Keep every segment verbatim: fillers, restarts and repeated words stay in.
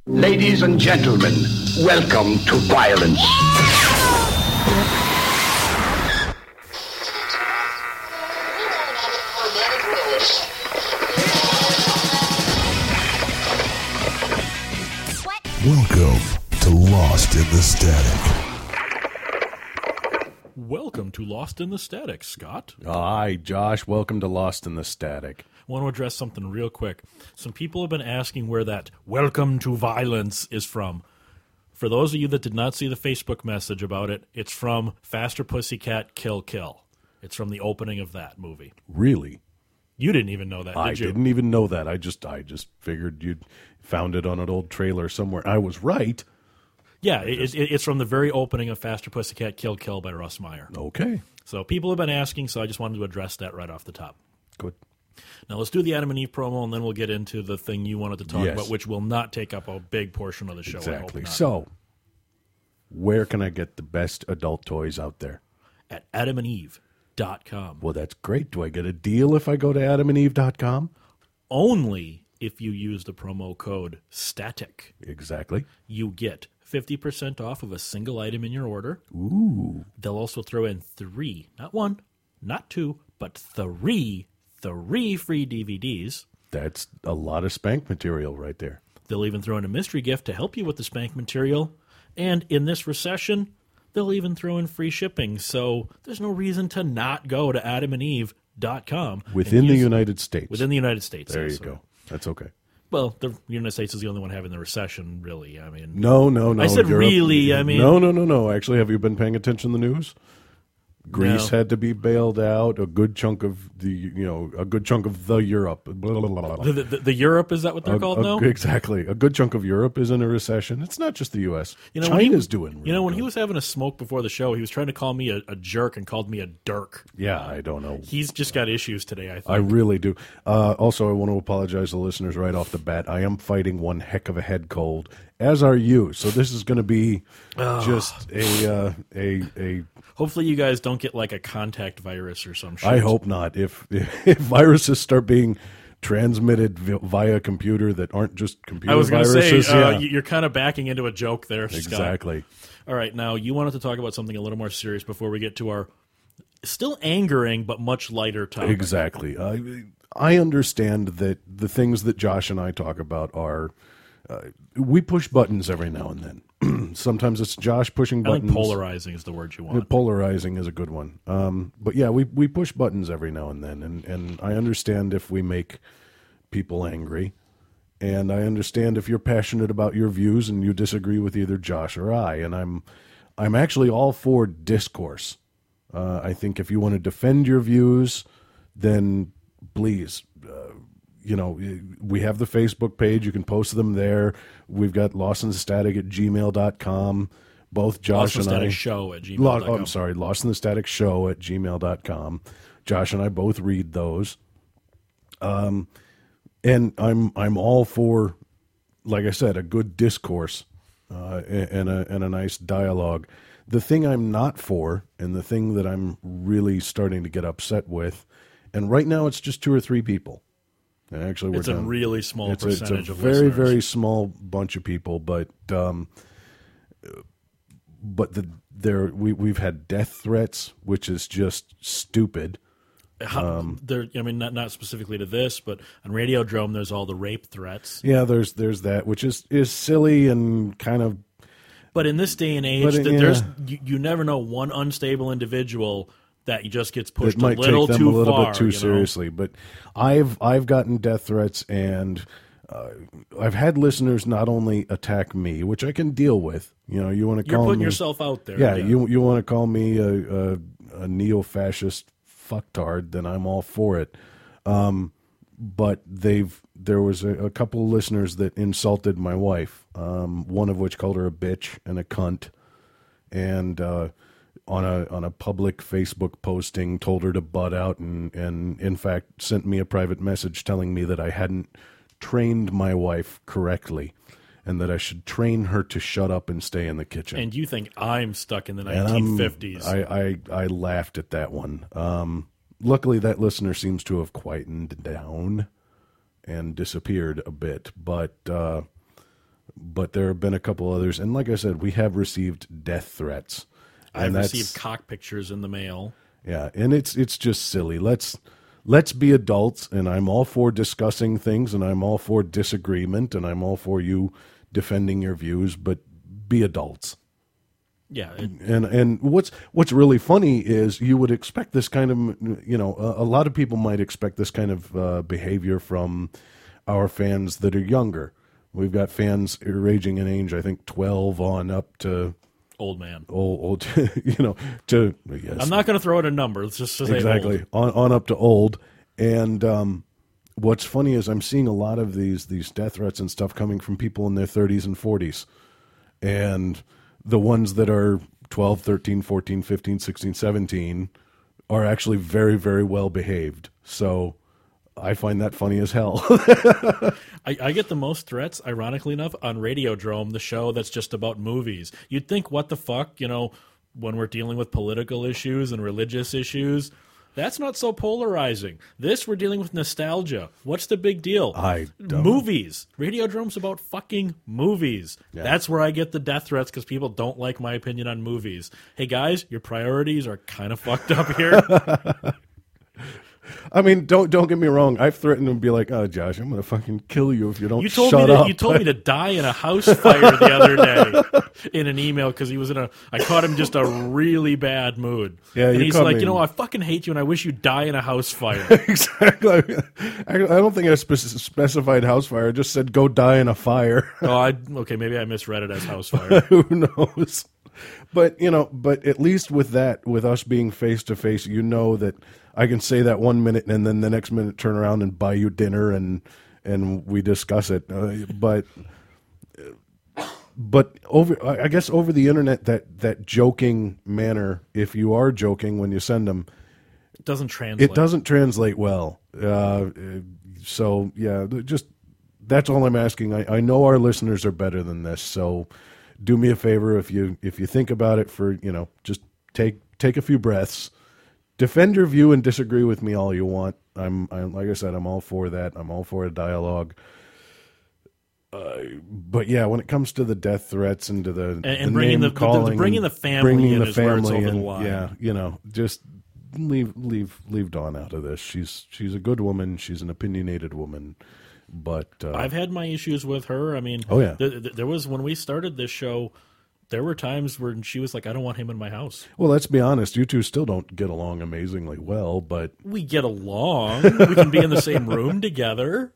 Ladies and gentlemen, welcome to violence. Welcome to Lost in the Static. Welcome to Lost in the Static, Scott. Hi, Josh. Welcome to Lost in the Static. I want to address something real quick. Some people have been asking where that welcome to violence is from. For those of you that did not see the Facebook message about it, it's from Faster Pussycat Kill Kill. It's from the opening of that movie. Really? You didn't even know that, did I you? didn't even know that. I just I just figured you'd found it on an old trailer somewhere. I was right. Yeah, it, it, it's from the very opening of Faster Pussycat Kill Kill by Russ Meyer. Okay. So people have been asking, so I just wanted to address that right off the top. Good. Now let's do the Adam and Eve promo, and then we'll get into the thing you wanted to talk Yes. about, which will not take up a big portion of the show. I hope Exactly. not. So, where can I get the best adult toys out there? At adam and eve dot com. Well, that's great. Do I get a deal if I go to adam and eve dot com? Only if you use the promo code STATIC. Exactly. You get fifty percent off of a single item in your order. Ooh. They'll also throw in three, not one, not two, but three, three free D V Ds. That's a lot of spank material right there. They'll even throw in a mystery gift to help you with the spank material. And in this recession, they'll even throw in free shipping. So there's no reason to not go to adam and eve dot com. Within the United States. Within the United States. There you yes. go. That's okay. Well, the United States is the only one having the recession, really. I mean, No, no, no. I said Europe- really, I mean- No, no, no, no. Actually, have you been paying attention to the news? Greece No. had to be bailed out. A good chunk of the, you know, a good chunk of the Europe. Blah, blah, blah, blah. The, the, the Europe, is that what they're A- called a- now? Exactly. A good chunk of Europe is in a recession. It's not just the U S. You know, when he- China's doing really You know, when he good. was having a smoke before the show, he was trying to call me a, a jerk and called me a dirk. Yeah, I don't know. He's just got issues today, I think. I really do. Uh, also, I want to apologize to listeners right off the bat. I am fighting one heck of a head cold, as are you. So this is going to be just a uh, a a. Hopefully you guys don't get like a contact virus or some shit. I hope not. If if viruses start being transmitted vi- via computer that aren't just computer I was going to say, viruses, uh, yeah, you- you're kind of backing into a joke there, Scott. exactly. All right, now you wanted to talk about something a little more serious before we get to our still angering but much lighter topic. Exactly. I I understand that the things that Josh and I talk about are uh, we push buttons every now and then. Sometimes it's Josh pushing I buttons. think polarizing is the word you want. Polarizing is a good one. Um, but yeah, we we push buttons every now and then, and and I understand if we make people angry, and I understand if you're passionate about your views and you disagree with either Josh or I, and I'm I'm actually all for discourse. Uh, I think if you want to defend your views, then please, uh, you know, we have the Facebook page. You can post them there. We've got Lost in the Static at gmail dot com. Both Josh Lost in the and I. Static Show at gmail Lo- dot com. oh, I'm sorry, Lost in the Static Show at gmail dot com. Josh and I both read those. Um, and I'm I'm all for, like I said, a good discourse uh, and a and a nice dialogue. The thing I'm not for, and the thing that I'm really starting to get upset with, and right now it's just two or three people. And actually, we're It's a down- really small it's a, it's percentage a of very listeners. very small bunch of people, but um, but the there we we've had death threats, which is just stupid. How, um, there, I mean, not not specifically to this, but on Radiodrome, there's all the rape threats. Yeah, there's there's that, which is is silly and kind of. But in this day and age, But, that yeah. there's you, you never know one unstable individual that just gets pushed It might a little take them too a little far, bit too you know? seriously, but I've I've gotten death threats, and uh, I've had listeners not only attack me, which I can deal with. You know, you want to You're call putting me, yourself out there. Yeah, you you want to call me a, a, a neo-fascist fucktard, then I'm all for it. Um, but they've there was a, a couple of listeners that insulted my wife. Um, one of which called her a bitch and a cunt, and uh, on a on a public Facebook posting told her to butt out, and and in fact sent me a private message telling me that I hadn't trained my wife correctly, and that I should train her to shut up and stay in the kitchen. And you think I'm stuck in the And I'm- nineteen fifties. I, I, I laughed at that one. Um, luckily, that listener seems to have quietened down and disappeared a bit. But uh, but there have been a couple others. And like I said, we have received death threats. I've and that's, received cock pictures in the mail. Yeah, and it's it's just silly. Let's let's be adults, and I'm all for discussing things, and I'm all for disagreement, and I'm all for you defending your views, but be adults. Yeah, it, and and what's what's really funny is you would expect this kind of, you know, a, a lot of people might expect this kind of uh, behavior from our fans that are younger. We've got fans ranging in age, I think, twelve on up to old man. Old, old you know, to yes. I'm not going to throw out a number. Let's just say exactly old. on on up to old. And um, what's funny is I'm seeing a lot of these these death threats and stuff coming from people in their thirties and forties, and the ones that are twelve, thirteen, fourteen, fifteen, sixteen, seventeen are actually very, very well behaved. So I find that funny as hell. I, I get the most threats, ironically enough, on Radiodrome, the show that's just about movies. You'd think, what the fuck, you know, when we're dealing with political issues and religious issues, that's not so polarizing. This, we're dealing with nostalgia. What's the big deal? I don't Movies. Radiodrome's about fucking movies. Yeah. That's where I get the death threats because people don't like my opinion on movies. Hey, guys, your priorities are kind of fucked up here. I mean, don't don't get me wrong. I've threatened to be like, "Oh, Josh, I'm going to fucking kill you if you don't you told shut me to, up." You told me to die in a house fire the other day in an email because he was in a. I caught him just a really bad mood. Yeah, and you he's caught like, me. you know, I fucking hate you, and I wish you'd die in a house fire. Exactly. I, I don't think I spe- specified house fire. I just said go die in a fire. oh, I okay, maybe I misread it as house fire. Who knows? But you know, but at least with that, with us being face to face, you know that I can say that one minute and then the next minute turn around and buy you dinner and and we discuss it. Uh, but but over, I guess over the internet, that that joking manner, if you are joking when you send them, It doesn't translate. it doesn't translate well. Uh, so yeah, just that's all I'm asking. I, I know our listeners are better than this, so do me a favor if you if you think about it for, you know, just take take a few breaths. Defend your view and disagree with me all you want. I'm, I'm like I said, I'm all for that. I'm all for a dialogue. Uh, but yeah, when it comes to the death threats and to the and, the and bringing the, name calling, the bringing the family bringing in the is where it's family over the in, line. yeah, you know, just leave leave leave Dawn out of this. She's she's a good woman. She's an opinionated woman. But uh, I've had my issues with her. I mean, oh yeah, th- th- there was when we started this show. There were times when she was like, "I don't want him in my house." Well, let's be honest. You two still don't get along amazingly well, but we get along. We can be in the same room together.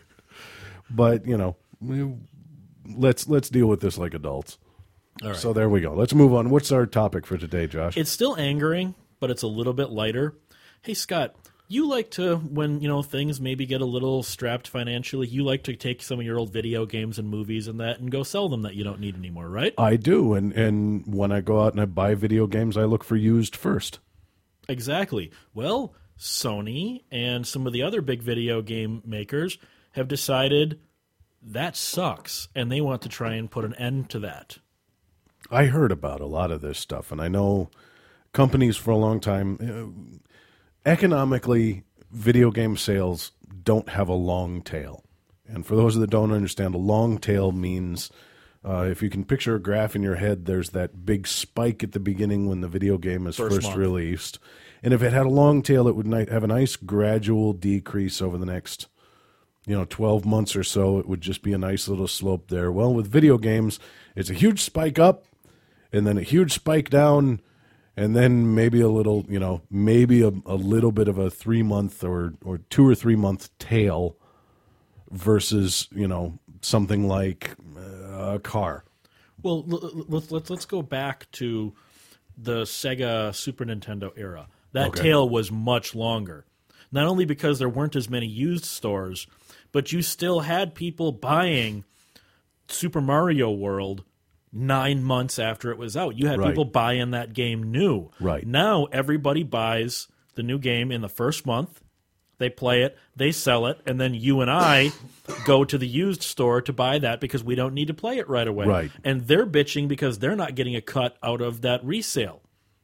But you know, we, let's let's deal with this like adults. All right. So there we go. Let's move on. What's our topic for today, Josh? It's still angering, but it's a little bit lighter. Hey, Scott, you like to, when you know things maybe get a little strapped financially, you like to take some of your old video games and movies and that and go sell them that you don't need anymore, right? I do, and and when I go out and I buy video games, I look for used first. Exactly. Well, Sony and some of the other big video game makers have decided that sucks, and they want to try and put an end to that. I heard about a lot of this stuff, and I know companies for a long time. Uh, economically, video game sales don't have a long tail. And for those that don't understand, a long tail means uh, if you can picture a graph in your head, there's that big spike at the beginning when the video game is First first, month. released. And if it had a long tail, it would ni- have a nice gradual decrease over the next, you know, twelve months or so. It would just be a nice little slope there. Well, with video games, it's a huge spike up and then a huge spike down, and then maybe a little, you know, maybe a, a little bit of a three-month or, or two- or three-month tail versus, you know, something like uh, a car. Well, l- l- let's, let's let's go back to the Sega Super Nintendo era. That Okay. tail was much longer. Not only because there weren't as many used stores, but you still had people buying Super Mario World nine months after it was out. You had Right. people buying that game new. Right. Now everybody buys the new game in the first month. They play it, they sell it, and then you and I go to the used store to buy that because we don't need to play it right away. Right. And they're bitching because they're not getting a cut out of that resale.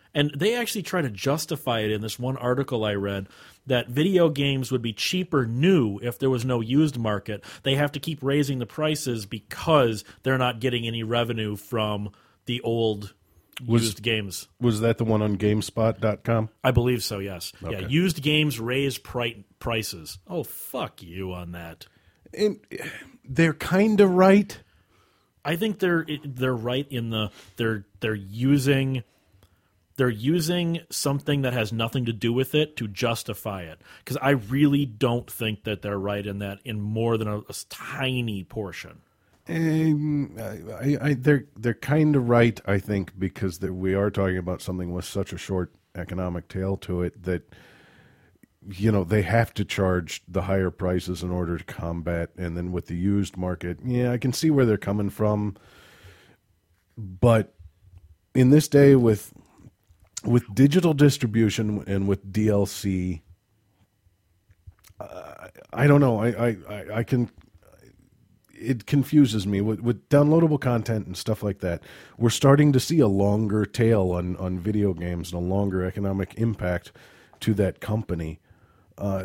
And they actually try to justify it in this one article I read that video games would be cheaper new if there was no used market. They have to keep raising the prices because they're not getting any revenue from the old Was- used games. Was that the one on GameSpot dot com? I believe so, yes. Okay. Yeah, used games raise pri- prices. Oh, fuck you on that. And they're kind of right. I think they're they're right in the they're they're using they're using something that has nothing to do with it to justify it, because I really don't think that they're right in that in more than a, a tiny portion. Um, I, I, they're they're kind of right, I think, because that we are talking about something with such a short economic tail to it that, you know, they have to charge the higher prices in order to combat. And then with the used market, yeah, I can see where they're coming from. But in this day with with digital distribution and with D L C, uh, I don't know. I, I, I, I can. It confuses me with, with downloadable content and stuff like that. We're starting to see a longer tail on, on video games and a longer economic impact to that company. Uh,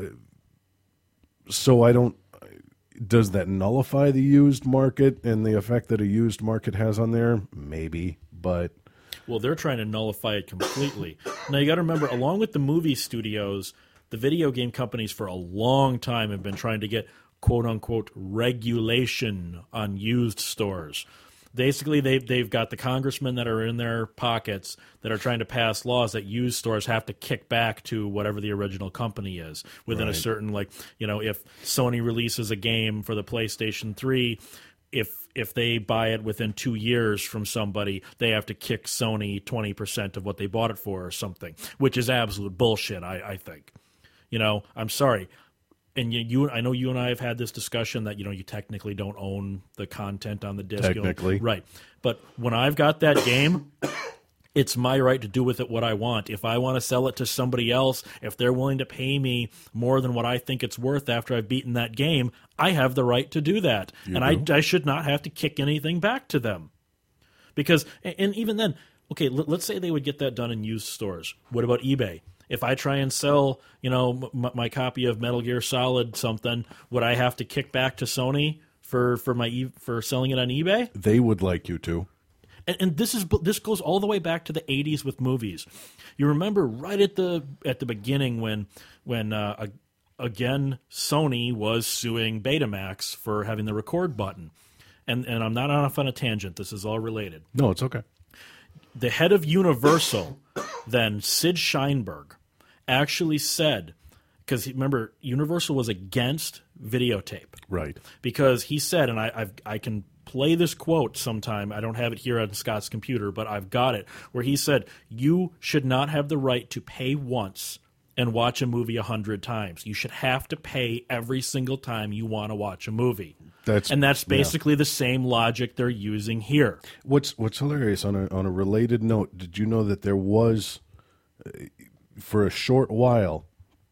so I don't. Does that nullify the used market and the effect that a used market has on there? Maybe, but. Well, they're trying to nullify it completely. Now, you got to remember, along with the movie studios, the video game companies for a long time have been trying to get quote-unquote regulation on used stores. Basically, they've, they've got the congressmen that are in their pockets that are trying to pass laws that used stores have to kick back to whatever the original company is within Right. a certain, like, you know, if Sony releases a game for the PlayStation three, if if they buy it within two years from somebody, they have to kick Sony twenty percent of what they bought it for or something, which is absolute bullshit, I, I think. You know, I'm sorry. And you, you, I know you and I have had this discussion that, you know, you technically don't own the content on the disc. Technically. You know, right. But when I've got that game, it's my right to do with it what I want. If I want to sell it to somebody else, if they're willing to pay me more than what I think it's worth after I've beaten that game, I have the right to do that. You and do? I, I should not have to kick anything back to them. Because, and even then, okay, let's say they would get that done in used stores. What about eBay? If I try and sell, you know, m- my copy of Metal Gear Solid something, would I have to kick back to Sony for for my e- for selling it on eBay? They would like you to. And, and this is this goes all the way back to the eighties with movies. You remember right at the at the beginning when when uh, again Sony was suing Betamax for having the record button, and and I'm not off on a tangent. This is all related. No, it's okay. The head of Universal, then Sid Sheinberg, actually said, because remember, Universal was against videotape. Right. Because he said, and I I've, I can play this quote sometime. I don't have it here on Scott's computer, but I've got it, where he said, you should not have the right to pay once and watch a movie a hundred times. You should have to pay every single time you want to watch a movie. That's and that's yeah. basically the same logic they're using here. What's What's hilarious on a on a related note? Did you know that there was, uh, for a short while,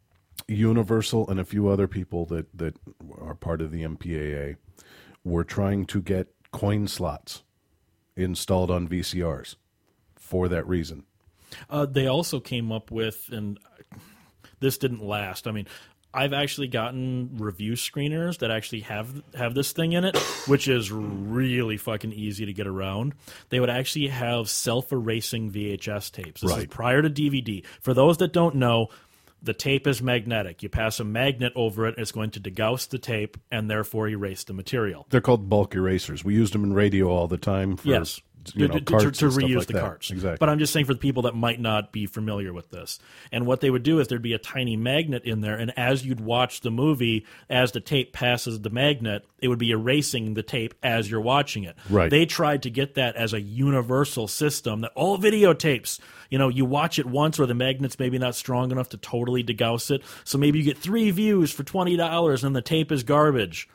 Universal and a few other people that that are part of the M P A A were trying to get coin slots installed on V C Rs for that reason. Uh, they also came up with, and this didn't last. I mean, I've actually gotten review screeners that actually have have this thing in it, which is really fucking easy to get around. They would actually have self-erasing V H S tapes. This is Right. prior to D V D. For those that don't know, the tape is magnetic. You pass a magnet over it, it's going to degauss the tape and therefore erase the material. They're called bulk erasers. We used them in radio all the time. For, Yes. you to, know, to- carts to and stuff reuse like the that. carts. Exactly. But I'm just saying for the people that might not be familiar with this. And what they would do is there'd be a tiny magnet in there, and as you'd watch the movie, as the tape passes the magnet, it would be erasing the tape as you're watching it. Right. They tried to get that as a universal system that all videotapes, you know, you watch it once or the magnet's maybe not strong enough to totally degauss it, so maybe you get three views for twenty dollars and the tape is garbage.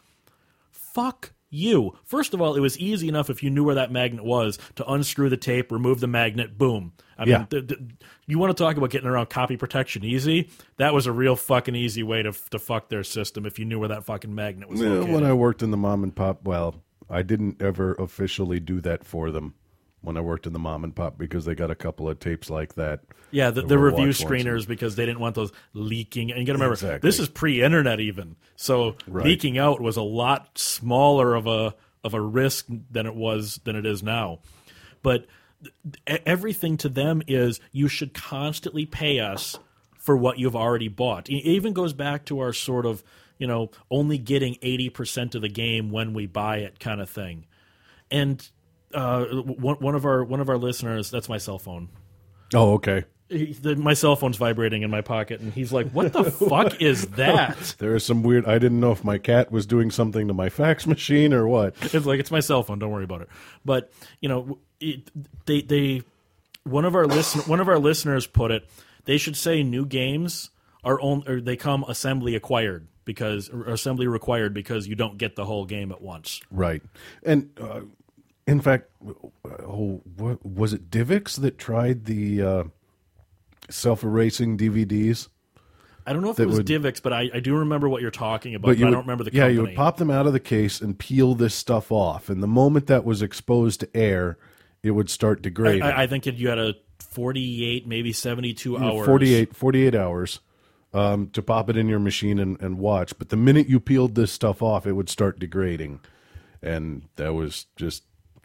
Fuck you. First of all, it was easy enough if you knew where that magnet was to unscrew the tape, remove the magnet, boom. I Yeah. mean, th- th- you want to talk about getting around copy protection easy? That was a real fucking easy way to to fuck their system if you knew where that fucking magnet was Yeah, located. when I worked in the mom and pop, well, I didn't ever officially do that for them. when I worked in the mom and pop because they got a couple of tapes like that. Yeah, the, that the were review watched once. screeners because they didn't want those leaking. And you got to remember, Exactly. this is pre-internet even, so Right. leaking out was a lot smaller of a of a risk than it was than it is now. But th- everything to them is you should constantly pay us for what you've already bought. It even goes back to our sort of, you know, only getting eighty percent of the game when we buy it kind of thing. And uh, one, one of our one of our listeners, that's my cell phone. Oh, okay. He, the, my cell phone's vibrating in my pocket, and he's like, "What the fuck is that?" There is some weird. I didn't know if my cat was doing something to my fax machine or what. It's like it's my cell phone. Don't worry about it. But you know, it, they they one of our listen one of our listeners put it. They should say new games are on, or they come assembly acquired because or assembly required because you don't get the whole game at once. Right, and uh, in fact, oh, what, was it Divx that tried the uh, self-erasing D V Ds? I don't know if That it was would- Divx, but I, I do remember what you're talking about. But, you I would- don't remember the yeah, company. you would pop them out of the case and peel this stuff off, and the moment that was exposed to air, it would start degrading. I, I think it, you had a forty-eight, maybe seventy-two hours. forty-eight, forty-eight hours um, to pop it in your machine and, and watch. But the minute you peeled this stuff off, it would start degrading. And that was just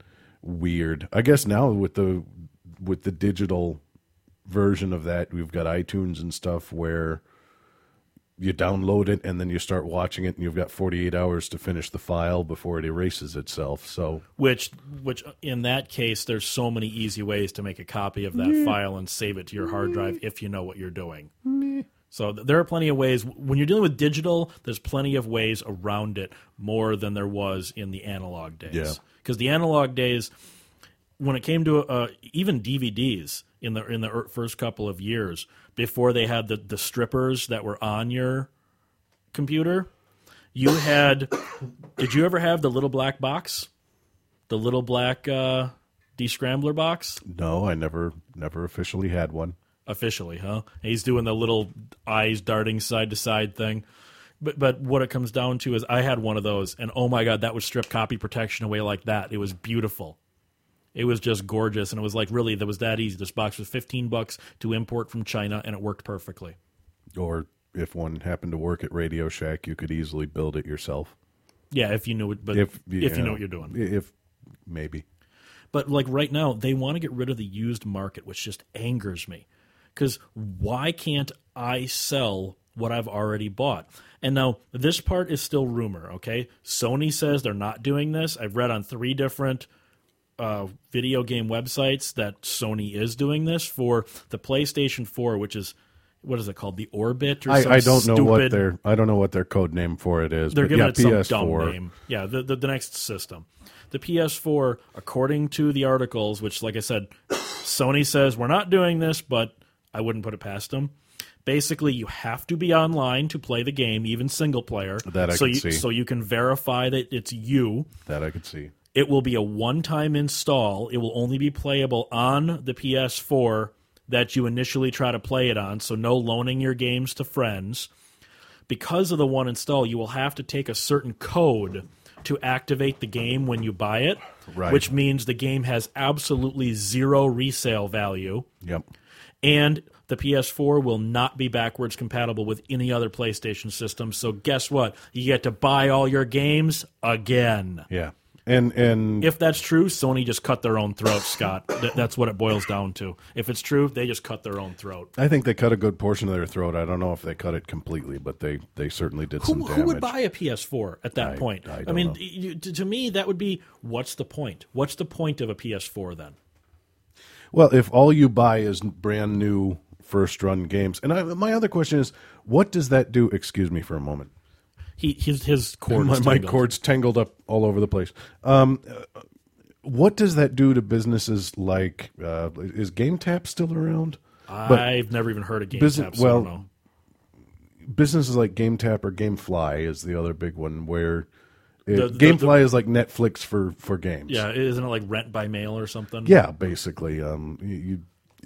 weird. I guess now with the with the digital version of that, we've got iTunes and stuff where you download it and then you start watching it and you've got forty-eight hours to finish the file before it erases itself. So Which, which in that case, there's so many easy ways to make a copy of that file and save it to your hard drive if you know what you're doing. So th- there are plenty of ways. When you're dealing with digital, there's plenty of ways around it more than there was in the analog days. Yeah. Because the analog days, when it came to uh, even D V Ds in the in the er- first couple of years, before they had the, the strippers that were on your computer, you had. Did you ever have the little black box? The little black uh, descrambler box? no, I never never officially had one. Officially, huh? He's doing the little eyes darting side to side thing. But but what it comes down to is I had one of those, and oh my god, that would strip copy protection away like that. It was beautiful. It was just gorgeous, and it was like, really, that was that easy. This box was fifteen bucks to import from China, and it worked perfectly. Or if one happened to work at Radio Shack, you could easily build it yourself. Yeah, if you knew it, but if, if you know what you're doing. If maybe. But like right now, they want to get rid of the used market, which just angers me. Because why can't I sell what I've already bought? And now this part is still rumor, okay? Sony says they're not doing this. I've read on three different uh, video game websites that Sony is doing this for the PlayStation four, which is, what is it called? The Orbit or I, some I don't know what stupid- their I don't know what their code name for it is. They're but giving yeah, it some P S four. dumb name. Yeah, the, the the next system. The P S four, according to the articles, which, like I said, Sony says we're not doing this, but I wouldn't put it past them. Basically, you have to be online to play the game, even single player. That I so can you, see. So you can verify that it's you. That I could see. It will be a one-time install. It will only be playable on the P S four that you initially try to play it on, so no loaning your games to friends. Because of the one install, you will have to take a certain code to activate the game when you buy it, Right. which means the game has absolutely zero resale value. Yep. And the P S four will not be backwards compatible with any other PlayStation system. So guess what? You get to buy all your games again. Yeah. And and If that's true, Sony just cut their own throat, Scott. Th- that's what it boils down to. If it's true, they just cut their own throat. I think they cut a good portion of their throat. I don't know if they cut it completely, but they, they certainly did some Who, damage. who would buy a P S four at that I- point? I I, don't mean, know. you, to, to me, that would be, what's the point? What's the point of a P S four then? Well, if all you buy is brand new first run games, and I, my other question is, what does that do? Excuse me for a moment. He his his cord My, is my tangled. cord's tangled up all over the place. Um, uh, what does that do to businesses like? Uh, is GameTap still around? But I've never even heard of GameTap, business- so I don't well, know. businesses like GameTap or GameFly is the other big one where it, The- the- GameFly is like Netflix for, for games. Yeah, isn't it like rent by mail or something? Yeah, basically. Um, you, you,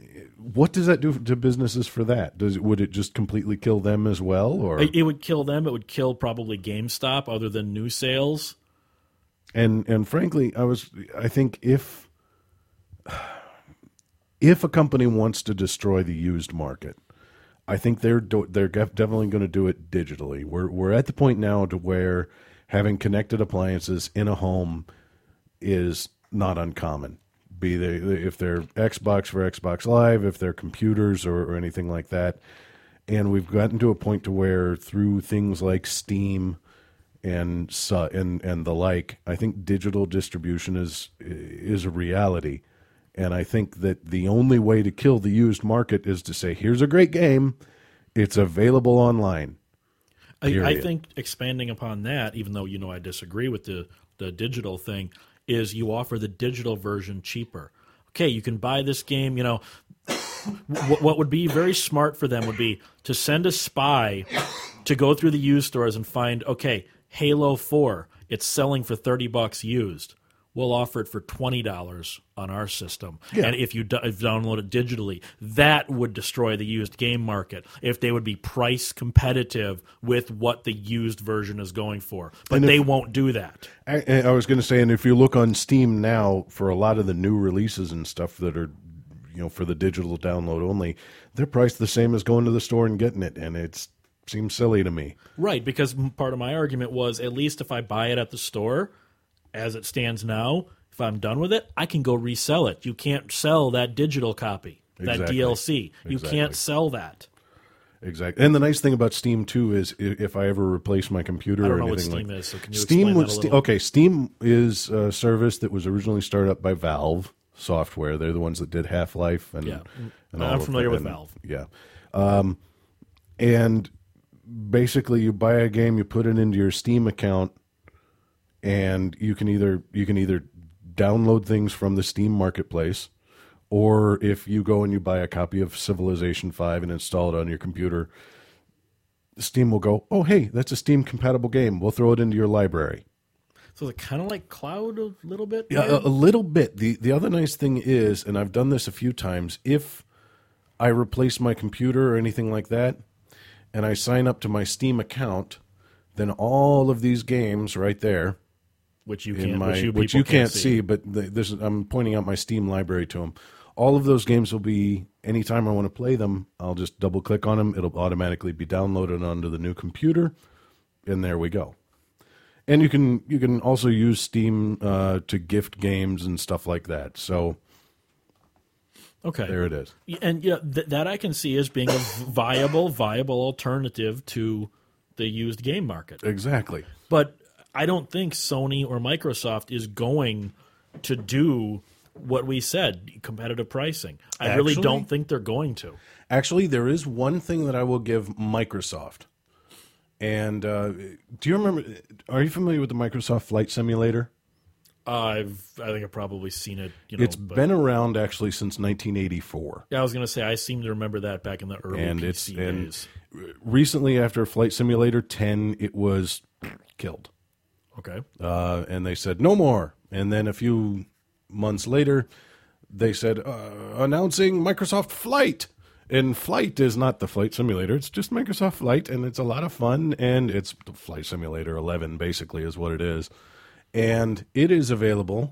what does that do to businesses for that? Does it, would it just completely kill them as well, or It, it would kill them. It would kill probably GameStop, other than new sales. and and frankly, I was I think if if a company wants to destroy the used market, I think they're do- they're def- definitely going to do it digitally. We're we're at the point now to where having connected appliances in a home is not uncommon. Be they if they're Xbox for Xbox Live, if they're computers or, or anything like that. And we've gotten to a point to where through things like Steam and su- and and the like, I think digital distribution is is a reality. And I think that the only way to kill the used market is to say, here's a great game, it's available online. I, I think expanding upon that, even though you know I disagree with the, the digital thing, is you offer the digital version cheaper. Okay, you can buy this game, you know, what, what would be very smart for them would be to send a spy to go through the used stores and find, okay, Halo four, it's selling for thirty bucks used. We'll offer it for twenty dollars on our system. Yeah. And if you do- if download it digitally, that would destroy the used game market if they would be price competitive with what the used version is going for. But if, they won't do that. I, I was going to say, and if you look on Steam now for a lot of the new releases and stuff that are, you know, for the digital download only, they're priced the same as going to the store and getting it, and it seems silly to me. Right, because part of my argument was at least if I buy it at the store, as it stands now, if I'm done with it, I can go resell it. You can't sell that digital copy, that exactly. D L C. You exactly. can't sell that. Exactly. And the nice thing about Steam, too, is if I ever replace my computer I don't or know anything what Steam like is, so can you Steam explain was, that a little? Okay, Steam is a service that was originally started up by Valve Software. They're the ones that did Half-Life. And, Yeah, and I'm all familiar of with and, Valve. Yeah. Um, and basically, you buy a game, you put it into your Steam account, and you can either you can either download things from the Steam marketplace, or if you go and you buy a copy of Civilization five and install it on your computer, Steam will go, oh, hey, that's a Steam-compatible game. We'll throw it into your library. So is it kind of like cloud a little bit? Yeah, a, a little bit. The The other nice thing is, and I've done this a few times, if I replace my computer or anything like that, and I sign up to my Steam account, then all of these games right there, which you in can't, my, which you, which you people can't see, see but the, this is, I'm pointing out my Steam library to them. All of those games will be, anytime I want to play them, I'll just double click on them. It'll automatically be downloaded onto the new computer, and there we go. And you can you can also use Steam uh, to gift games and stuff like that. So, okay, there it is. And yeah, th- that I can see as being a viable, viable alternative to the used game market. Exactly. But I don't think Sony or Microsoft is going to do what we said, competitive pricing. I Actually, really don't think they're going to. Actually, there is one thing that I will give Microsoft. And uh, do you remember, are you familiar with the Microsoft Flight Simulator? Uh, I've, I think I've probably seen it. You know, it's but, been around actually since nineteen eighty-four. Yeah, I was going to say, I seem to remember that back in the early and P C it's, days. And recently, after Flight Simulator ten, it was killed. Okay. Uh, and they said, no more. And then a few months later, they said, uh, announcing Microsoft Flight. And Flight is not the Flight Simulator. It's just Microsoft Flight, and it's a lot of fun. And it's Flight Simulator eleven, basically, is what it is. And it is available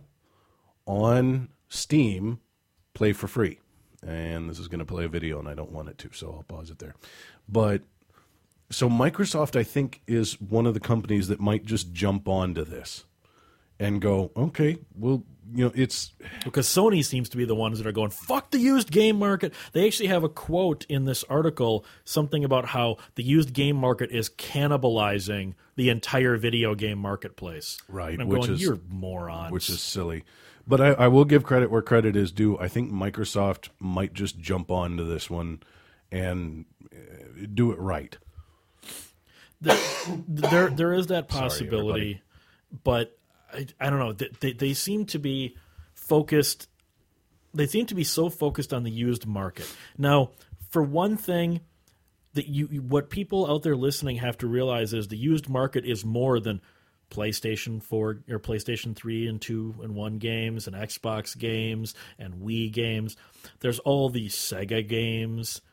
on Steam, play for free. And this is going to play a video, and I don't want it to, so I'll pause it there. But so Microsoft, I think, is one of the companies that might just jump onto this and go, okay, well, you know, it's because Sony seems to be the ones that are going, fuck the used game market. They actually have a quote in this article, something about how the used game market is cannibalizing the entire video game marketplace. Right. And I'm which going, is, you're morons. Which is silly. But I, I will give credit where credit is due. I think Microsoft might just jump onto this one and uh, do it right. There, there, there is that possibility, Sorry, but I, I don't know. They, they seem to be focused. They seem to be so focused on the used market. Now, for one thing, that you what people out there listening have to realize is the used market is more than PlayStation four or PlayStation three and two and one games and Xbox games and Wii games. There's all these Sega games,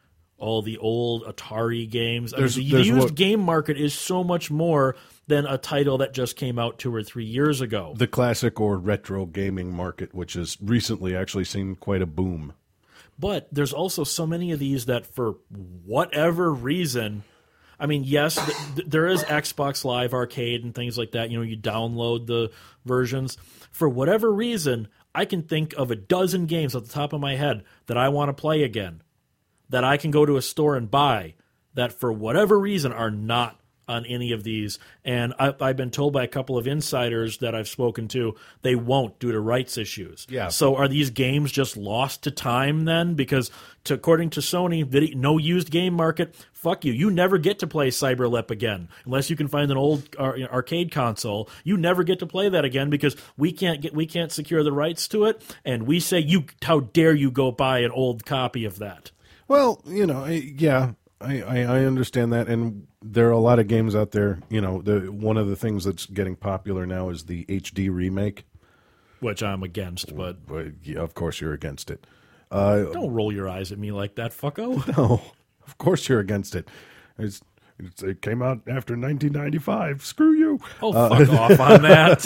all the old Atari games. I mean, There's- the, the there's used what- game market is so much more than a title that just came out two or three years ago. The classic or retro gaming market, which has recently actually seen quite a boom. But there's also so many of these that for whatever reason, I mean, yes, th- th- there is Xbox Live Arcade and things like that. You know, you download the versions. For whatever reason, I can think of a dozen games at the top of my head that I want to play again, that I can go to a store and buy, that for whatever reason are not on any of these. And I, I've been told by a couple of insiders that I've spoken to, they won't due to rights issues. Yeah. So are these games just lost to time then? Because to, according to Sony, video, no used game market, fuck you. You never get to play Cyberlip again unless you can find an old ar- arcade console. You never get to play that again because we can't get we can't secure the rights to it. And we say, you how dare you go buy an old copy of that? Well, you know, I, yeah, I, I, I understand that, and there are a lot of games out there. You know, the one of the things that's getting popular now is the H D remake. Which I'm against, but But yeah, of course you're against it. don't roll your eyes at me like that, fucko. No, of course you're against it. It's, it's, it came out after nineteen ninety-five. Screw you. Oh, fuck off on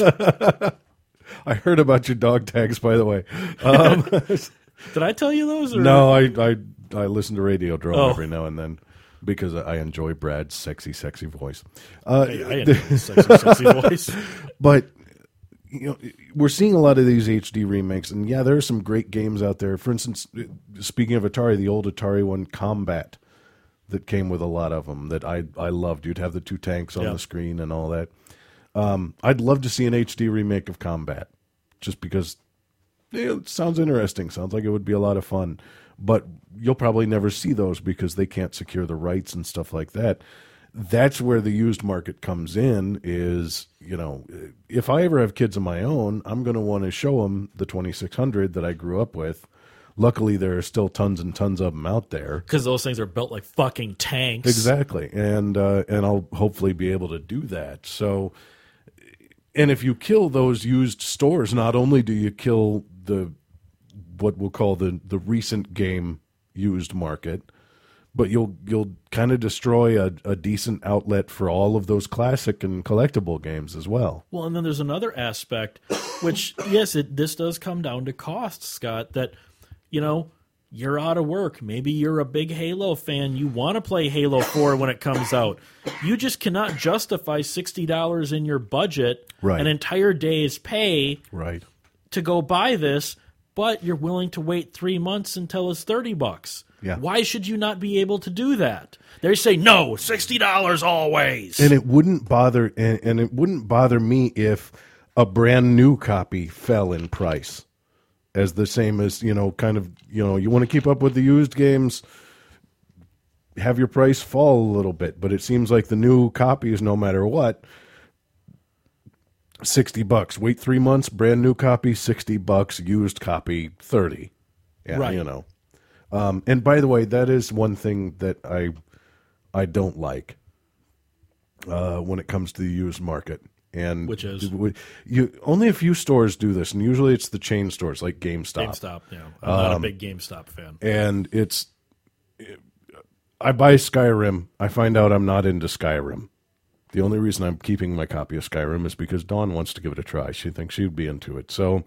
that. I heard about your dog tags, by the way. Um, Did I tell you those? Or? no, I, I I listen to Radio Drone Oh. every now and then because I enjoy Brad's sexy, sexy voice. Uh, I enjoy the sexy, sexy voice. But you know, we're seeing a lot of these H D remakes, and yeah, there are some great games out there. For instance, speaking of Atari, the old Atari one, Combat, that came with a lot of them that I I loved. You'd have the two tanks on Yeah. the screen and all that. Um, I'd love to see an H D remake of Combat, just because you know, it sounds interesting. Sounds like it would be a lot of fun. But you'll probably never see those because they can't secure the rights and stuff like that. That's where the used market comes in is, you know, if I ever have kids of my own, I'm going to want to show them the twenty-six hundred that I grew up with. Luckily, there are still tons and tons of them out there. Because those things are built like fucking tanks. Exactly. And, uh, and I'll hopefully be able to do that. So, and if you kill those used stores, not only do you kill the, what we'll call the, the recent game used market, but you'll you'll kind of destroy a, a decent outlet for all of those classic and collectible games as well. Well, and then there's another aspect, which, yes, it this does come down to cost, Scott, that, you know, you're out of work. Maybe you're a big Halo fan. You want to play Halo four when it comes out. You just cannot justify sixty dollars in your budget, Right. an entire day's pay, Right. to go buy this, but you're willing to wait three months until it's thirty bucks. Yeah. Why should you not be able to do that? They say, no, sixty dollars always. And it wouldn't bother and, and it wouldn't bother me if a brand new copy fell in price. As the same as, you know, kind of, you know, you want to keep up with the used games, have your price fall a little bit. But it seems like the new copies, no matter what, sixty bucks. Wait three months, brand new copy, sixty bucks, used copy, thirty. Yeah, Right. you know. Um, and by the way, that is one thing that I I don't like uh, when it comes to the used market. And Which is? you only a few stores do this, and usually it's the chain stores like GameStop. GameStop, yeah. I'm not Um, a big GameStop fan. And it's I buy Skyrim, I find out I'm not into Skyrim. The only reason I'm keeping my copy of Skyrim is because Dawn wants to give it a try. She thinks she'd be into it. So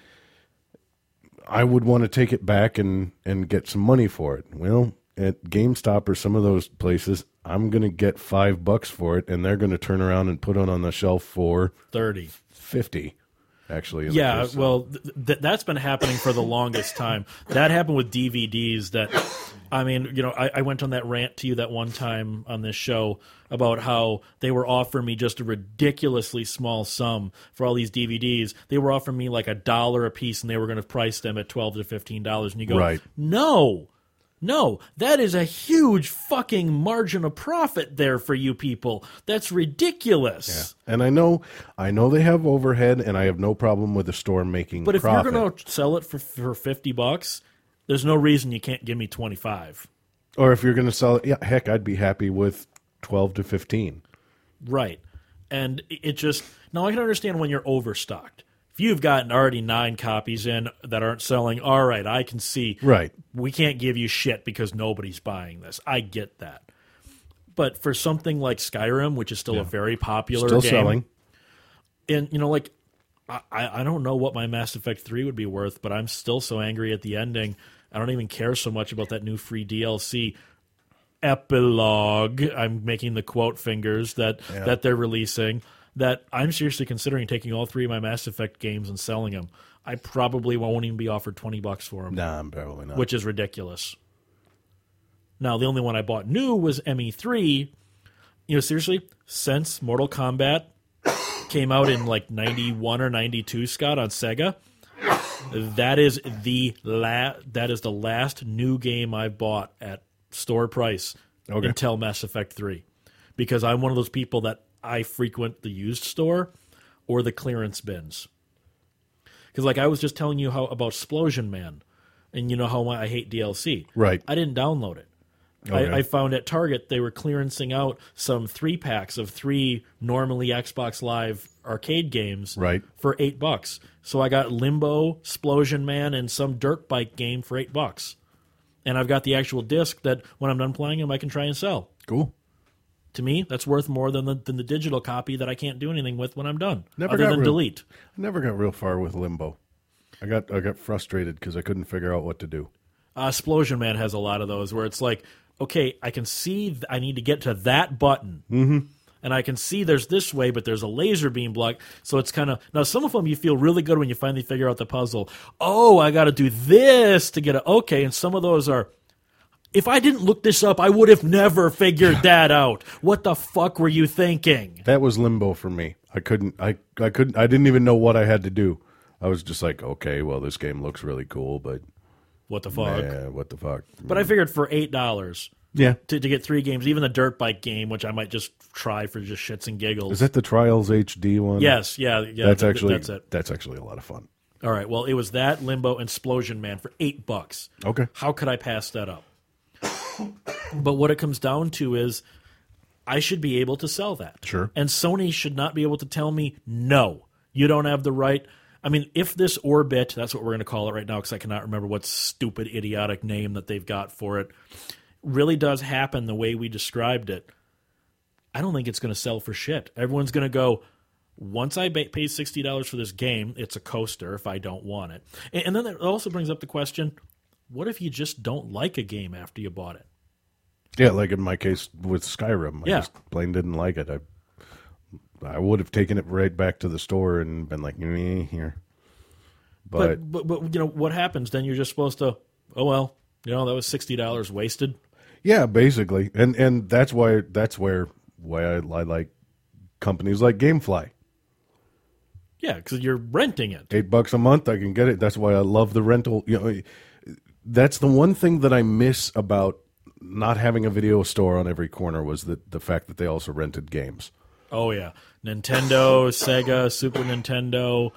I would want to take it back and, and get some money for it. Well, at GameStop or some of those places, I'm going to get five bucks for it, and they're going to turn around and put it on the shelf for thirty. fifty. Actually, in the Yeah, case of- well, th- th- that's been happening for the longest time. That happened with D V Ds. That, I mean, you know, I, I went on that rant to you that one time on this show about how they were offering me just a ridiculously small sum for all these D V Ds. They were offering me like a dollar a piece, and they were going to price them at twelve to fifteen dollars. And you go, Right. no. No, that is a huge fucking margin of profit there for you people. That's ridiculous. And I know, I know they have overhead, and I have no problem with the store making But if profit. you're going to sell it for for fifty bucks, there's no reason you can't give me twenty-five. Or if you're going to sell it, yeah, heck, I'd be happy with twelve to fifteen. Right. And it just, now I can understand when you're overstocked. If you've gotten already nine copies in that aren't selling, all right, I can see. Right. We can't give you shit because nobody's buying this. I get that. But for something like Skyrim, which is still Yeah. a very popular Still game, selling. and you know, like I, I don't know what my Mass Effect three would be worth, but I'm still so angry at the ending. I don't even care so much about that new free D L C epilogue. I'm making the quote fingers that Yeah. that they're releasing. That I'm seriously considering taking all three of my Mass Effect games and selling them. I probably won't even be offered twenty bucks for them, Nah, I'm probably not. which is ridiculous. Now, the only one I bought new was M E three. You know, seriously, since Mortal Kombat came out in like ninety-one or ninety-two, Scott, on Sega, that is the la- that is the last new game I bought at store price Okay. until Mass Effect three. Because I'm one of those people that I frequent the used store or the clearance bins. Because like I was just telling you how about Splosion Man, and you know how I hate D L C. Right. I didn't download it. Okay. I, I found at Target they were clearancing out some three packs of three normally Xbox Live arcade games Right. for eight bucks. So I got Limbo, Splosion Man, and some dirt bike game for eight bucks. And I've got the actual disc that when I'm done playing them, I can try and sell. Cool. To me, that's worth more than the, than the digital copy that I can't do anything with when I'm done, Never other got than real- delete. I never got real far with Limbo. I got I got frustrated because I couldn't figure out what to do. Uh, Splosion Man has a lot of those where it's like, okay, I can see th- I need to get to that button. Mm-hmm. And I can see there's this way, but there's a laser beam block. So it's kind of... Now, some of them you feel really good when you finally figure out the puzzle. Oh, I got to do this to get it. Okay, and some of those are... If I didn't look this up, I would have never figured that out. What the fuck were you thinking? That was Limbo for me. I couldn't I I couldn't I didn't even know what I had to do. I was just like, okay, well this game looks really cool, but What the fuck? yeah, what the fuck? But I figured for eight dollars... Yeah. To, to get three games, even the dirt bike game, which I might just try for just shits and giggles. Is that the Trials H D one? Yes, yeah, yeah. That's th- actually that's it. that's actually a lot of fun. All right, well, it was that, Limbo, and Splosion Man for eight bucks. Okay. How could I pass that up? But what it comes down to is I should be able to sell that. Sure. And Sony should not be able to tell me, no, you don't have the right. I mean, if this Orbit, that's what we're going to call it right now because I cannot remember what stupid, idiotic name that they've got for it, really does happen the way we described it, I don't think it's going to sell for shit. Everyone's going to go, once I ba- pay sixty dollars for this game, it's a coaster if I don't want it. And, and then it also brings up the question, what if you just don't like a game after you bought it? Yeah, like in my case with Skyrim. I Yeah. just plain didn't like it. I I would have taken it right back to the store and been like, meh, here. But, But, but, but, you know, what happens? Then you're just supposed to, oh, well, you know, that was sixty dollars wasted. yeah, basically. And and that's why that's where why I, I like companies like GameFly. Yeah, because you're renting it. Eight bucks a month, I can get it. That's why I love the rental. You know, that's the one thing that I miss about not having a video store on every corner was the the fact that they also rented games. Oh, yeah. Nintendo, Sega, Super Nintendo.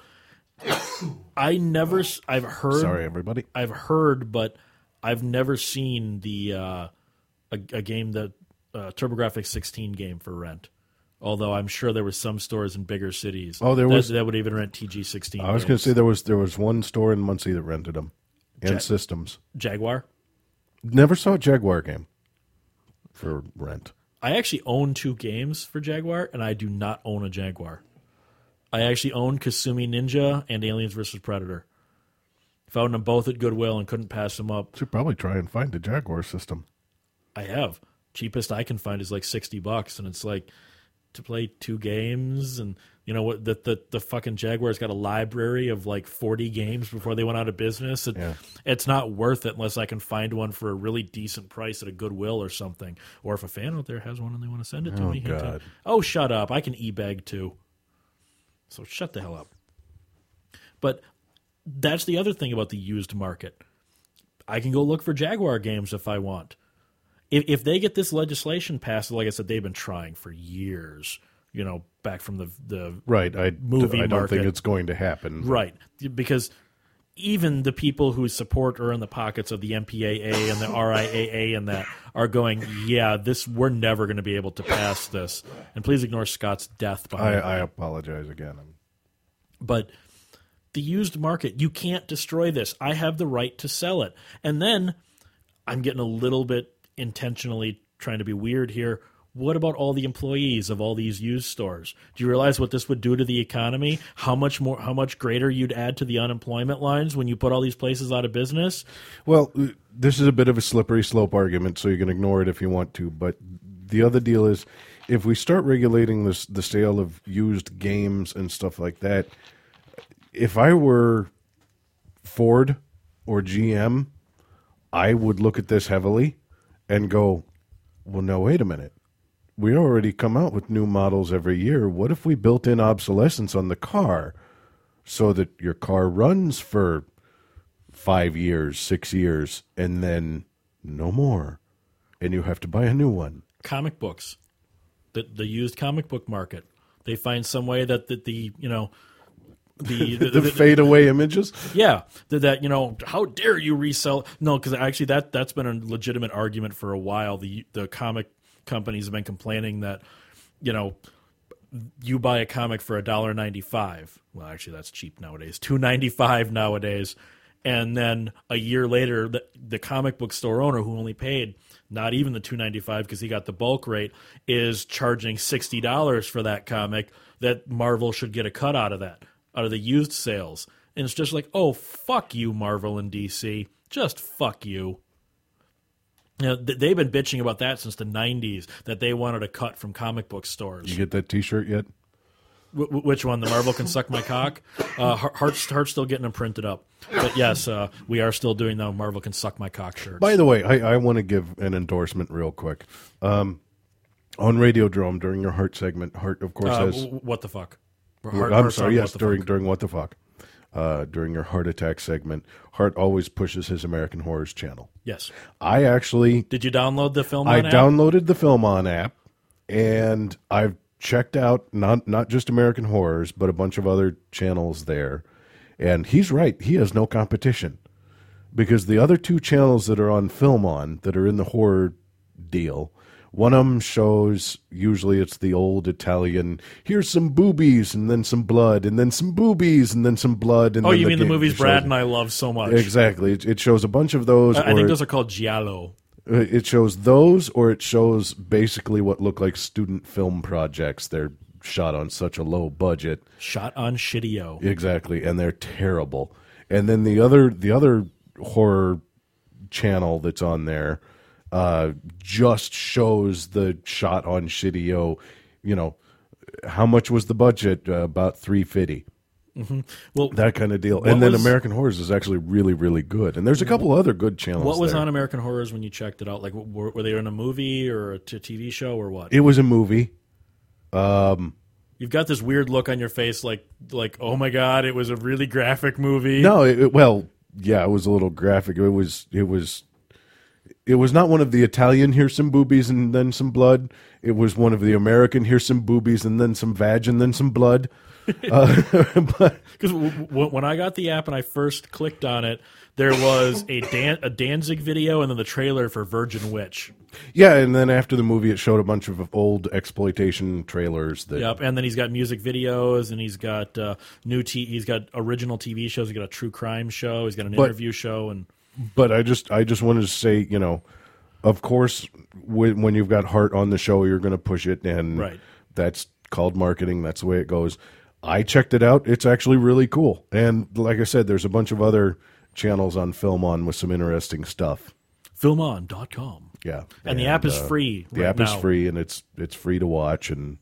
I never, s- I've heard, Sorry, everybody. I've heard, but I've never seen the uh, a, a game that uh, TurboGrafx sixteen game for rent. Although I'm sure there were some stores in bigger cities. Oh, there that, was- that would even rent T G sixteen. I was going to say there was there was one store in Muncie that rented them and Ja- systems. Jaguar. Never saw a Jaguar game for rent. I actually own two games for Jaguar, and I do not own a Jaguar. I actually own Kasumi Ninja and Aliens versus Predator. Found them both at Goodwill and couldn't pass them up. Should probably try and find a Jaguar system. I have. Cheapest I can find is like sixty bucks, and it's like to play two games, and you know what? The the, the fucking Jaguar's got a library of like forty games before they went out of business. It, Yeah. It's not worth it unless I can find one for a really decent price at a Goodwill or something, or if a fan out there has one and they want to send it to Oh, me. hint, God. hint. Oh, shut up! I can e-bag too. So shut the hell up. But that's the other thing about the used market. I can go look for Jaguar games if I want. If if they get this legislation passed, like I said, they've been trying for years. You know, back from the the Right. I, Movie I don't market. think it's going to happen. right, because even the people who support are in the pockets of the M P A A and the R I A A and that are going, yeah, this we're never going to be able to pass this. And please ignore Scott's death I, behind. I apologize again. But the used market. You can't destroy this. I have the right to sell it. And then I'm getting a little bit intentionally trying to be weird here. What about all the employees of all these used stores? Do you realize what this would do to the economy? How much more, how much greater you'd add to the unemployment lines when you put all these places out of business? Well, this is a bit of a slippery slope argument, so you can ignore it if you want to. But the other deal is, if we start regulating this, the sale of used games and stuff like that, if I were Ford or G M, I would look at this heavily and go, well, no, wait a minute. We already come out with new models every year. What if we built in obsolescence on the car so that your car runs for five years, six years, and then no more, and you have to buy a new one? Comic books, the the used comic book market. They find some way that the, the you know the the, the, the fade away images. Yeah, that, that you know, how dare you resell? No, because actually that that's been a legitimate argument for a while. The the comic companies have been complaining that, you know, you buy a comic for a dollar ninety-five. Well, actually, that's cheap nowadays. Two ninety five nowadays, and then a year later, the, the comic book store owner who only paid not even the two ninety five because he got the bulk rate is charging sixty dollars for that comic. That Marvel should get a cut out of that, out of the used sales, and it's just like, oh, fuck you, Marvel and D C, just fuck you. You know, they've been bitching about that since the nineties, that they wanted a cut from comic book stores. You get that T-shirt yet? W- which one? The Marvel Can Suck My Cock? Uh, Hart's, Hart's still getting them printed up. But yes, uh, we are still doing the Marvel Can Suck My Cock shirts. By the way, I, I want to give an endorsement real quick. Um, on Radiodrome, during your Hart segment, Hart, of course, uh, has... What the fuck? Hart, I'm sorry, yes, during, during What the Fuck. Uh, during your Heart Attack segment, Hart always pushes his American Horrors channel. Yes. I actually... Did you download the Film I On app? downloaded the Film On app, and I've checked out not not just American Horrors, but a bunch of other channels there. And he's right. He has no competition. Because the other two channels that are on Film On, that are in the horror deal... One of them shows, usually it's the old Italian, here's some boobies, and then some blood, and then some boobies, and then some blood. And oh, then you the mean the game movies shows, Brad and I love so much. Exactly. It, it shows a bunch of those. I, I or think it, those are called giallo. It shows those, or it shows basically what look like student film projects. They're shot on such a low budget. Shot on shitty-o. Exactly, and they're terrible. And then the other, the other horror channel that's on there Uh, just shows the shot on shitty-o, you know, how much was the budget? Uh, about three fifty. Mm-hmm. Well, that kind of deal. And then was, American Horrors is actually really, really good. And there's a couple other good channels. What was there. on American Horrors when you checked it out? Like, were, were they in a movie or a t- T V show or what? It was a movie. Um, You've got this weird look on your face, like, like, oh my god, it was a really graphic movie. No, it, it, well, yeah, it was a little graphic. It was, it was. It was not one of the Italian, here's some boobies and then some blood. It was one of the American, here's some boobies and then some vag and then some blood. Because uh, w- w- when I got the app and I first clicked on it, there was a, Dan- a Danzig video and then the trailer for Virgin Witch. Yeah, and then after the movie, it showed a bunch of old exploitation trailers. That... Yep, and then he's got music videos, and he's got uh, new. T- he's got original T V shows. He's got a true crime show. He's got an but, interview show, and. But I just, I just wanted to say, you know, of course, when, when you've got Hart on the show, you're going to push it, and right. That's called marketing. That's the way it goes. I checked it out. It's actually really cool. And like I said, there's a bunch of other channels on Film On with some interesting stuff. film on dot com. Yeah. And, and the app is uh, free. The right app now. is free, and it's it's free to watch, and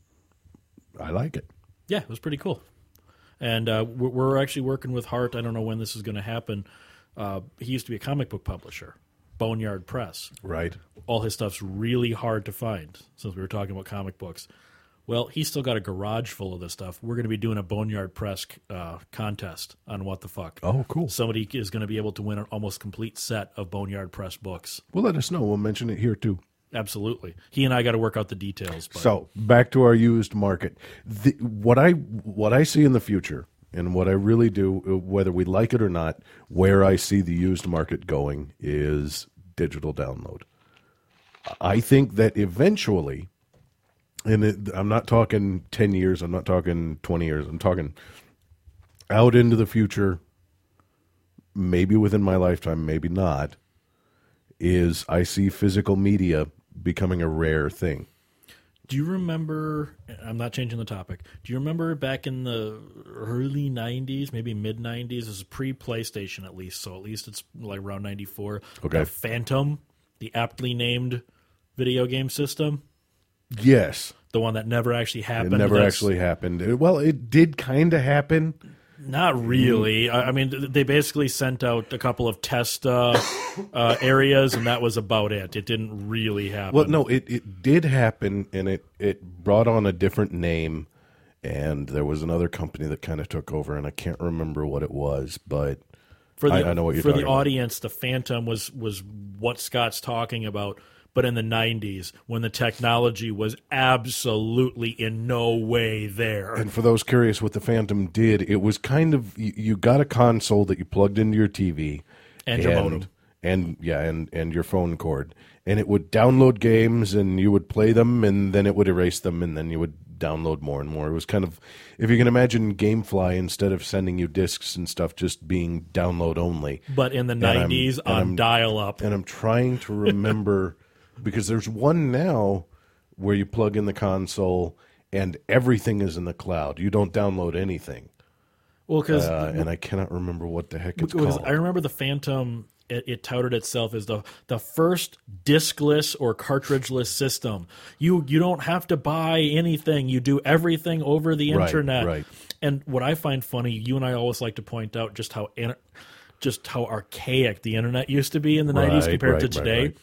I like it. Yeah, it was pretty cool. And uh, we're, we're actually working with Hart. I don't know when this is going to happen. Uh, he used to be a comic book publisher, Boneyard Press. Right. All his stuff's really hard to find, since we were talking about comic books. Well, he's still got a garage full of this stuff. We're going to be doing a Boneyard Press uh, contest on What the Fuck. Oh, cool. Somebody is going to be able to win an almost complete set of Boneyard Press books. Well, let us know. We'll mention it here, too. Absolutely. He and I got to work out the details. But. So, back to our used market. The, what I what I see in the future, and what I really do, whether we like it or not, where I see the used market going is digital download. I think that eventually... And it, I'm not talking ten years. I'm not talking twenty years. I'm talking out into the future, maybe within my lifetime, maybe not, is I see physical media becoming a rare thing. Do you remember, I'm not changing the topic, do you remember back in the early nineties, maybe mid-nineties, this is pre-PlayStation at least, so at least it's like around ninety-four, Okay. the Phantom, the aptly named video game system? Yes. The one that never actually happened? It never That's- actually happened. It- well, it did kind of happen. Not really. I I mean, th- they basically sent out a couple of test uh, uh, areas, and that was about it. It didn't really happen. Well, no, it, it did happen, and it, it brought on a different name, and there was another company that kind of took over, and I can't remember what it was, but for the, I, I know what you're for talking the about. audience, the Phantom was was what Scott's talking about. But in the nineties, when the technology was absolutely in no way there. And for those curious what the Phantom did, it was kind of, you, you got a console that you plugged into your T V. And your modem. And, yeah, and, and your phone cord. And it would download games, and you would play them, and then it would erase them, and then you would download more and more. It was kind of, if you can imagine GameFly, instead of sending you discs and stuff, just being download only. But in the And I'm- nineties, and on I'm- dial-up. And I'm trying to remember, because there's one now where you plug in the console and everything is in the cloud. You don't download anything. Well, because Uh, and I cannot remember what the heck it's Because called. I remember the Phantom, it, it touted itself as the the first diskless or cartridgeless system. You you don't have to buy anything. You do everything over the Right, internet. right. And what I find funny, you and I always like to point out just how in, just how archaic the internet used to be in the nineties Right, compared right, to right, today. right.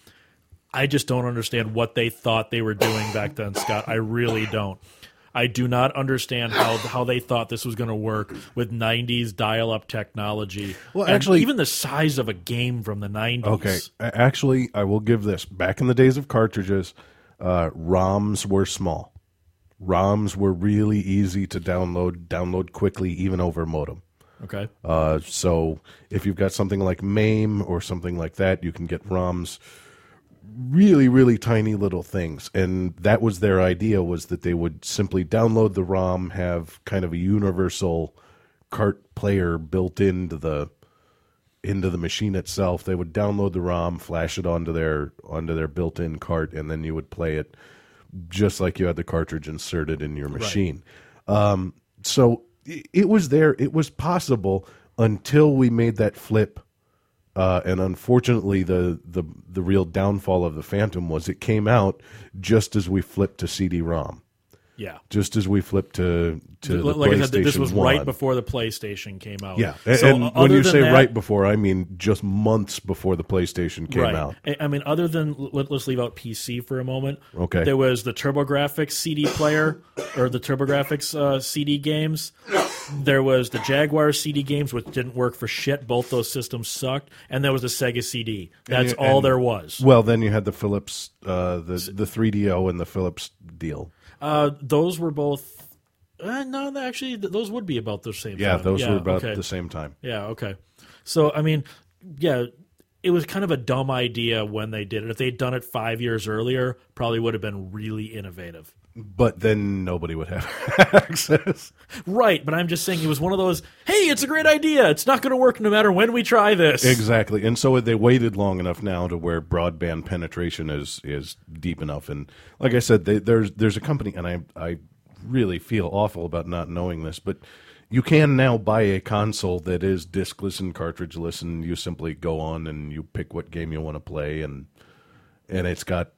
I just don't understand what they thought they were doing back then, Scott. I really don't. I do not understand how how they thought this was going to work with nineties dial-up technology. Well, And actually- even the size of a game from the nineties. Okay, a- actually, I will give this. Back in the days of cartridges, uh, ROMs were small. ROMs were really easy to download, download quickly, even over modem. Okay. Uh, so if you've got something like MAME or something like that, you can get ROMs, really, really tiny little things. And that was their idea, was that they would simply download the ROM, have kind of a universal cart player built into the into the machine itself. They would download the ROM, flash it onto their onto their built-in cart, and then you would play it just like you had the cartridge inserted in your machine. Um, so it, it was there. It was possible until we made that flip. Uh, and unfortunately, the, the the real downfall of the Phantom was it came out just as we flipped to C D ROM. Yeah. Just as we flipped to, to the like I PlayStation said, this was right one. before the PlayStation came out. Yeah, and, So and uh, when other you than say that- right before, I mean just months before the PlayStation came right. out. I- I mean, other than let, let's leave out P C for a moment. Okay. There was the TurboGrafx C D player or the TurboGrafx uh, C D games. There was the Jaguar C D games, which didn't work for shit. Both those systems sucked. And there was the Sega C D. That's And- all and- there was. Well, then you had the Philips, uh, the the three D O and the Philips deal. Uh, those were both. Uh, no, actually, th- those would be about the same. Yeah, time. those yeah, were about okay. the same time. Yeah, okay. So, I mean, yeah, it was kind of a dumb idea when they did it. If they'd done it five years earlier, probably would have been really innovative. But then nobody would have access. Right, but I'm just saying it was one of those, hey, it's a great idea. It's not going to work no matter when we try this. Exactly, and so they waited long enough now to where broadband penetration is is deep enough. And like I said, they, there's there's a company, and I I really feel awful about not knowing this, but you can now buy a console that is discless and cartridgeless, and you simply go on and you pick what game you want to play, and and it's got,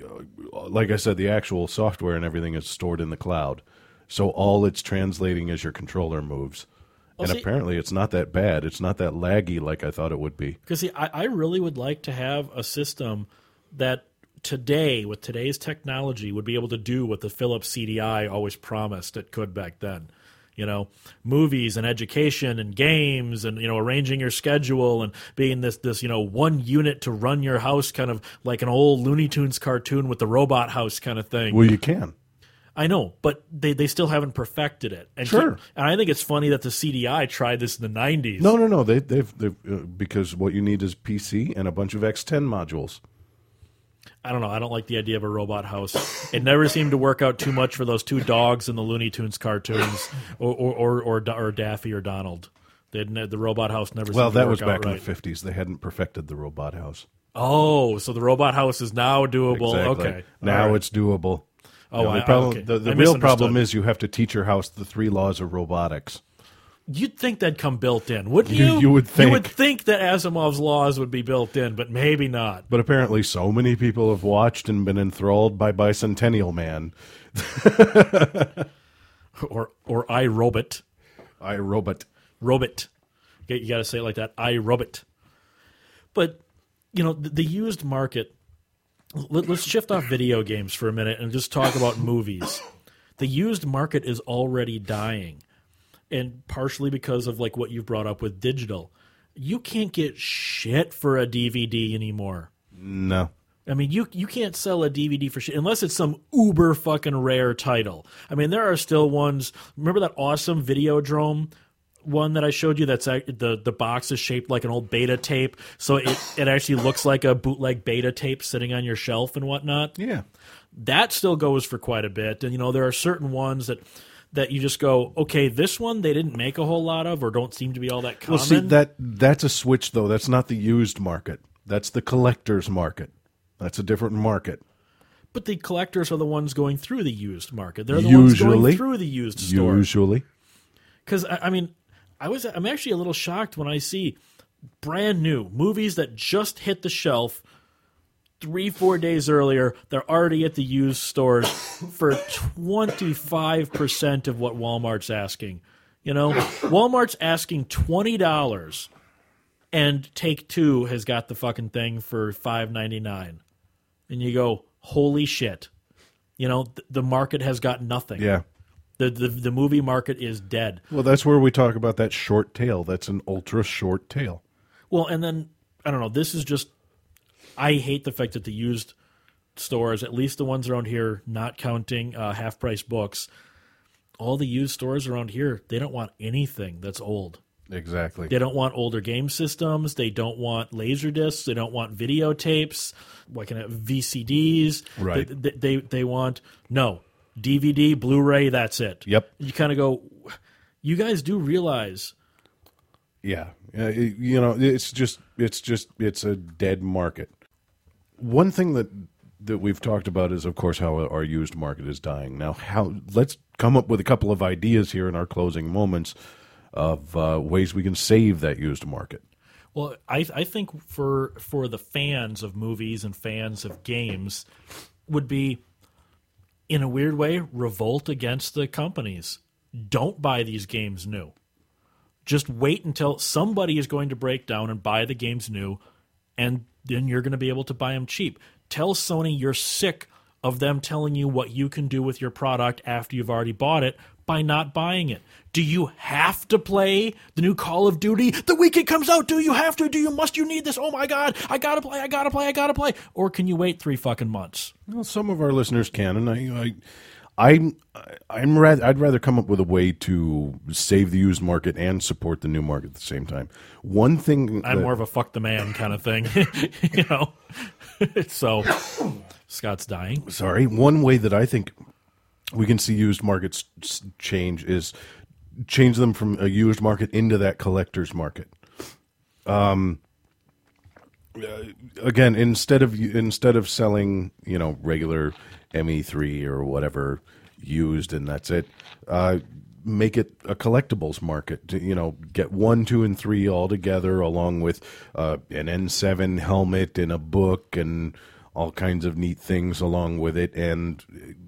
like I said, the actual software and everything is stored in the cloud. So all it's translating is your controller moves. Well, and see- apparently it's not that bad. It's not that laggy like I thought it would be. Because, see, I, I really would like to have a system that today, with today's technology, would be able to do what the Philips C D I always promised it could back then. You know, movies and education and games and, you know, arranging your schedule and being this, this, you know, one unit to run your house, kind of like an old Looney Tunes cartoon with the robot house kind of thing. Well, you can. I know, but they, they still haven't perfected it. And Sure. And I think it's funny that the C D I tried this in the nineties. No, no, no. They, they've, they've uh, because what you need is P C and a bunch of X ten modules. I don't know. I don't like the idea of a robot house. It never seemed to work out too much for those two dogs in the Looney Tunes cartoons, or or or, or, or Daffy or Donald. They the robot house never. Well, seemed to that work was back out in right. the fifties. They hadn't perfected the robot house. Oh, so the robot house is now doable. Exactly. Okay, Now All right. it's doable. Oh, the I- only problem, okay. the, the I real problem misunderstood. is you have to teach your house the three laws of robotics. You'd think that'd come built in, wouldn't You- you? you would You would think. think that Asimov's laws would be built in, but maybe not. But apparently, so many people have watched and been enthralled by Bicentennial Man. Or or iRobot. I Robot. Robot. You got to say it like that. iRobot. But, you know, the, the used market, let, let's shift off video games for a minute and just talk about movies. The used market is already dying, and partially because of like what you've brought up with digital. You can't get shit for a D V D anymore. No. I mean, you you can't sell a D V D for shit unless it's some uber fucking rare title. I mean, there are still ones. Remember that awesome Videodrome one that I showed you? That's act- the the box is shaped like an old beta tape, so it it actually looks like a bootleg beta tape sitting on your shelf and whatnot. Yeah. That still goes for quite a bit, and you know there are certain ones that that you just go, okay, this one they didn't make a whole lot of, or don't seem to be all that common. Well, see, that that's a switch, though. That's not the used market. That's the collector's market. That's a different market. But the collectors are the ones going through the used market. They're the ones Usually. going through the used store. Usually. Because I, I mean, I was I'm actually a little shocked when I see brand new movies that just hit the shelf three, four days earlier. They're already at the used stores for twenty-five percent of what Walmart's asking. You know, Walmart's asking twenty dollars, and Take Two has got the fucking thing for five ninety-nine. And you go, holy shit. You know, th- the market has got nothing. Yeah. The, the the movie market is dead. Well, that's where we talk about that short tail. That's an ultra short tail. Well, and then, I don't know, this is just, I hate the fact that the used stores, at least the ones around here, not counting uh, half-price books, all the used stores around here, they don't want anything that's old. Exactly. They don't want older game systems. They don't want laser discs. They don't want videotapes, like uh, V C Ds. Right. They, they, they, they want, no, D V D, Blu-ray, that's it. Yep. You kind of go, you guys do realize... Yeah, uh, it- you know, it's just, it's just, it's a dead market. One thing that that we've talked about is, of course, how our used market is dying. Now, how? Let's come up with a couple of ideas here in our closing moments of uh, ways we can save that used market. Well, I I think for for the fans of movies and fans of games would be, in a weird way, revolt against the companies. Don't buy these games new. Just wait until somebody is going to break down and buy the games new, and then you're going to be able to buy them cheap. Tell Sony you're sick of them telling you what you can do with your product after you've already bought it by not buying it. Do you have to play the new Call of Duty the week it comes out? Do you have to? Do you must you need this? Oh my God, I gotta play, I gotta play, I gotta play. Or can you wait three fucking months? Well, some of our listeners can, and I, I, I'm, I'm rather, I'd rather come up with a way to save the used market and support the new market at the same time. One thing I'm that- more of a fuck the man kind of thing, you know. So Scott's dying. Sorry. One way that I think we can see used markets s- change is change them from a used market into that collector's market. Um, uh, again, instead of instead of selling, you know, regular M E three or whatever used and that's it, uh, make it a collectibles market. To, you know, get one, two, and three all together, along with uh, an N seven helmet and a book and all kinds of neat things along with it, and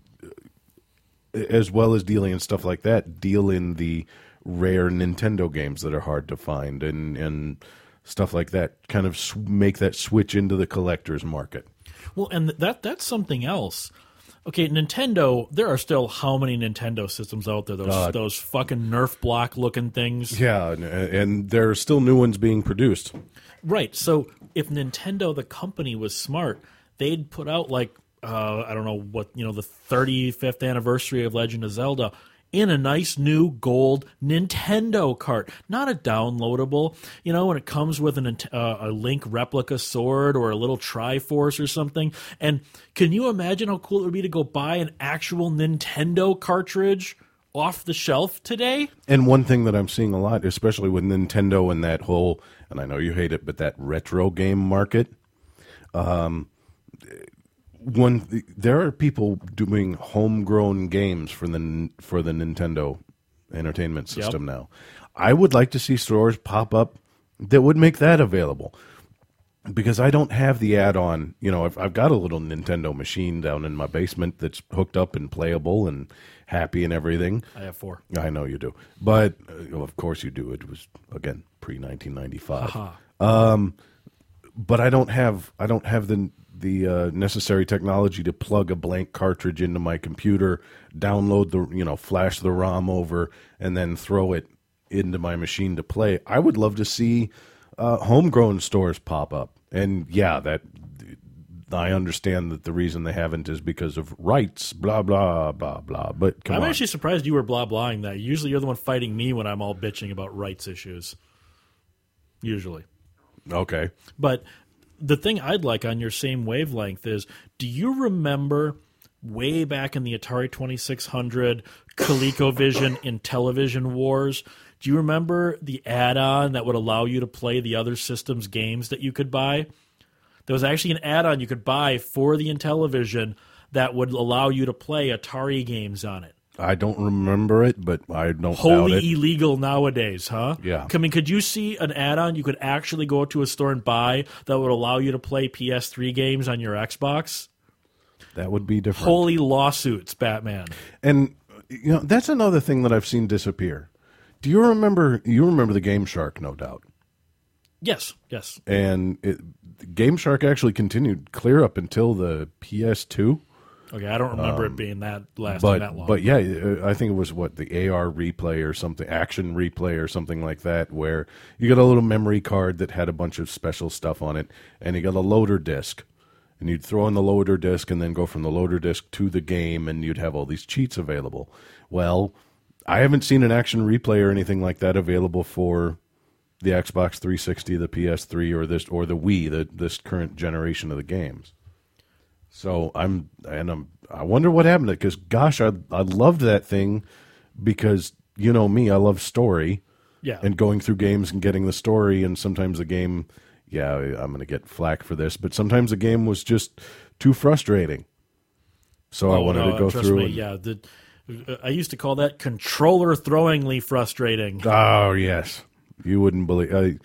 as well as dealing in stuff like that, deal in the rare Nintendo games that are hard to find and and stuff like that. Kind of sw- make that switch into the collector's market. Well, and that that's something else. Okay, Nintendo, there are still how many Nintendo systems out there? Those Uh, those fucking Nerf block looking things. Yeah, and, and there are still new ones being produced. Right. So if Nintendo, the company, was smart, they'd put out like uh, I don't know what, you know, the thirty-fifth anniversary of Legend of Zelda in a nice new gold Nintendo cart, not a downloadable. You know, when it comes with an, uh, a Link replica sword or a little Triforce or something. And can you imagine how cool it would be to go buy an actual Nintendo cartridge off the shelf today? And one thing that I'm seeing a lot, especially with Nintendo and that whole, and I know you hate it, but that retro game market, um, one there are people doing homegrown games for the for the Nintendo Entertainment System Yep. now. I would like to see stores pop up that would make that available. Because I don't have the add-on, you know, I've, I've got a little Nintendo machine down in my basement that's hooked up and playable and happy and everything. I have four. I know you do, but uh, of course you do. It was again pre nineteen ninety-five. Aha. Um, but I don't have I don't have the the uh, necessary technology to plug a blank cartridge into my computer, download the you know flash the ROM over, and then throw it into my machine to play. I would love to see uh, homegrown stores pop up. And yeah, that I understand that the reason they haven't is because of rights, blah, blah, blah, blah. But come I'm on. actually surprised you were blah blahing that. Usually you're the one fighting me when I'm all bitching about rights issues. Usually. Okay. But the thing I'd like on your same wavelength is, do you remember way back in the Atari twenty-six hundred, ColecoVision in Television Wars? Do you remember the add-on that would allow you to play the other system's games that you could buy? There was actually an add-on you could buy for the Intellivision that would allow you to play Atari games on it. I don't remember it, but I don't doubt Wholly it. illegal nowadays, huh? Yeah. I mean, could you see an add-on you could actually go to a store and buy that would allow you to play P S three games on your Xbox? That would be different. Holy lawsuits, Batman. And you know that's another thing that I've seen disappear. Do you remember? You remember the Game Shark, no doubt. Yes, yes. And it, Game Shark actually continued clear up until the P S two. Okay, I don't remember it being that lasting But that long. but yeah, uh, I think it was what the A R replay or something, action replay or something like that, where you got a little memory card that had a bunch of special stuff on it, and you got a loader disc, and you'd throw in the loader disc and then go from the loader disc to the game, and you'd have all these cheats available. Well, I haven't seen an action replay or anything like that available for the Xbox three sixty, the P S three, or this or the Wii, the, this current generation of the games. So I'm and I'm I wonder what happened to it, because gosh, I I loved that thing because you know me, I love story. Yeah. And going through games and getting the story, and sometimes the game, yeah, I'm going to get flack for this, but sometimes the game was just too frustrating. So I Oh, wanted no, to go trust through. me, and, yeah, the, I used to call that controller throwingly frustrating. Oh yes, you wouldn't believe. I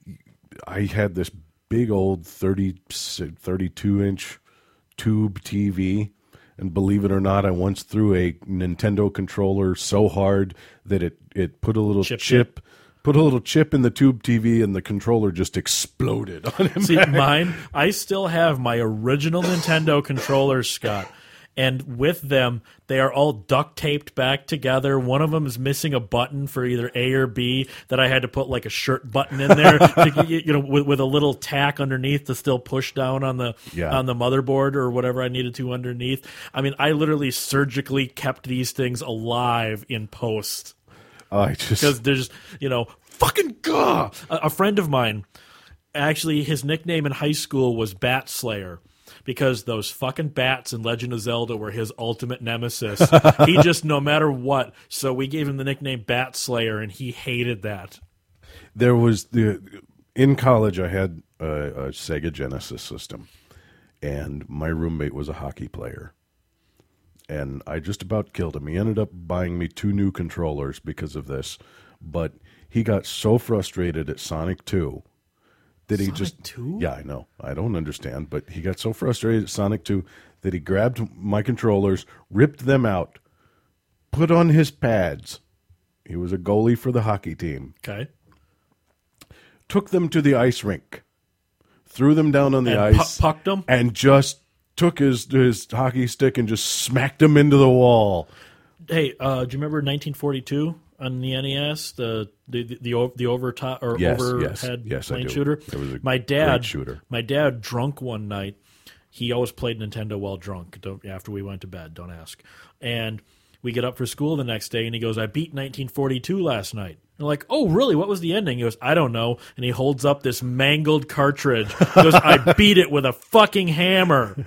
I had this big old thirty, thirty-two inch tube T V, and believe it or not, I once threw a Nintendo controller so hard that it it put a little Chip chip. Put a little chip in the tube T V, and the controller just exploded on him. See, mine, I still have my original Nintendo controllers, Scott. And with them, they are all duct taped back together. One of them is missing a button for either A or B that I had to put like a shirt button in there, to, you know, with, with a little tack underneath to still push down on the Yeah. on the motherboard or whatever I needed to underneath. I mean, I literally surgically kept these things alive in post. I just Because there's, you know, fucking gah! A, a friend of mine, actually, his nickname in high school was Bat Slayer, because those fucking bats in Legend of Zelda were his ultimate nemesis. He just, no matter what, so we gave him the nickname Bat Slayer, and he hated that. there was the in college I had a, a Sega Genesis system, and my roommate was a hockey player, and I just about killed him. He ended up buying me two new controllers because of this, but he got so frustrated at Sonic two that he Sonic just two? yeah, I know, I don't understand, but he got so frustrated at Sonic two that he grabbed my controllers, ripped them out, put on his pads. He was a goalie for the hockey team. Okay. Took them to the ice rink, threw them down on the And ice, pu- pucked them? and just took his his hockey stick and just smacked him into the wall. Hey, uh, do you remember nineteen forty-two on the N E S, the the the, the, o- the overtop or Yes, overhead yes, yes, I plane do. shooter? It was a my great dad shooter. My dad drunk one night. He always played Nintendo while drunk. Don't, after we went to bed, don't ask. And we get up for school the next day, and he goes, I beat nineteen forty-two last night. And we're like, oh, really? What was the ending? He goes, I don't know. And he holds up this mangled cartridge. He goes, I beat it with a fucking hammer.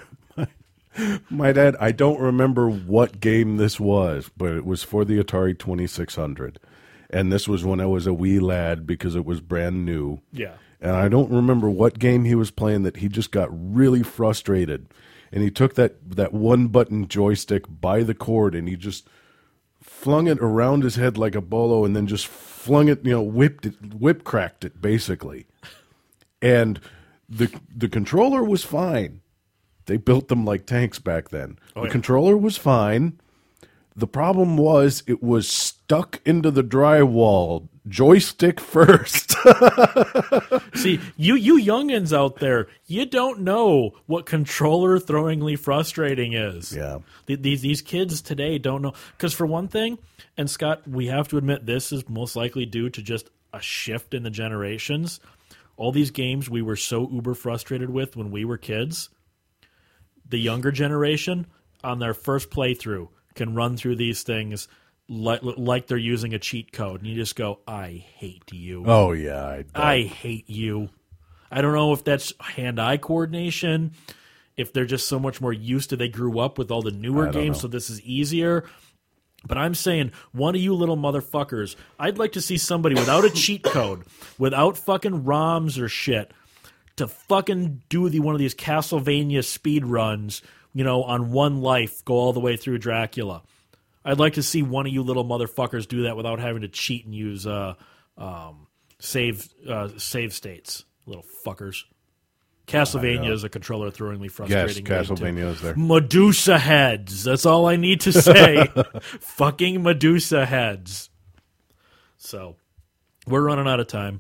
My dad, I don't remember what game this was, but it was for the Atari twenty-six hundred. And this was when I was a wee lad because it was brand new. Yeah. And I don't remember what game he was playing that he just got really frustrated. And he took that, that one-button joystick by the cord and he just flung it around his head like a bolo and then just flung it, you know, whipped it, whip-cracked it, basically. And the the controller was fine. They built them like tanks back then. Oh, the yeah. controller was fine. The problem was it was stuck into the drywall, joystick first. See, you you youngins out there, you don't know what controller throwingly frustrating is. Yeah. Th- These these kids today don't know. Because for one thing, and Scott, we have to admit this is most likely due to just a shift in the generations. All these games we were so uber frustrated with when we were kids, the younger generation, on their first playthrough, can run through these things like, like they're using a cheat code. And you just go, I hate you. Oh, yeah. I, I hate you. I don't know if that's hand-eye coordination, if they're just so much more used to, they grew up with all the newer I don't games, know. so this is easier. But I'm saying, one of you little motherfuckers, I'd like to see somebody without a cheat code, without fucking ROMs or shit, to fucking do the one of these Castlevania speed runs, you know, on one life, go all the way through Dracula. I'd like to see one of you little motherfuckers do that without having to cheat and use uh, um, save uh, save states, little fuckers. Castlevania is a controller throwingly Yes, frustrating. game, too. Castlevania is there. Medusa heads. That's all I need to say. Fucking Medusa heads. So, we're running out of time.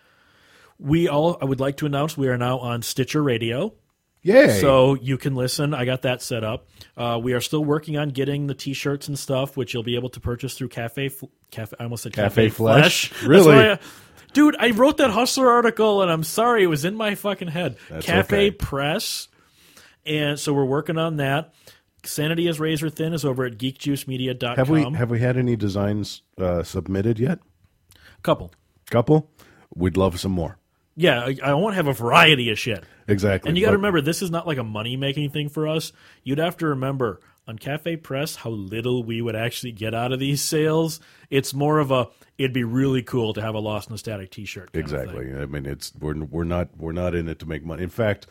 We all, I would like to announce we are now on Stitcher Radio. Yay. So you can listen. I got that set up. Uh, we are still working on getting the T-shirts and stuff, which you'll be able to purchase through Cafe. F- Cafe I almost said Cafe Cafe, Flesh? Flesh. Really? That's why I- dude, I wrote that Hustler article, and I'm sorry, it was in my fucking head. That's Cafe okay. Press. And so we're working on that. Sanity is Razor Thin is over at geek juice media dot com. Have we have we had any designs uh, submitted yet? Couple. Couple? We'd love some more. Yeah, I, I want to have a variety of shit. Exactly. And you got to But- remember, this is not like a money-making thing for us. You'd have to remember, on Cafe Press, how little we would actually get out of these sales. It's more of a, it'd be really cool to have a Lost in the Static T-shirt. kind of Exactly. thing. I mean, it's we're we're not we're not in it to make money. In fact,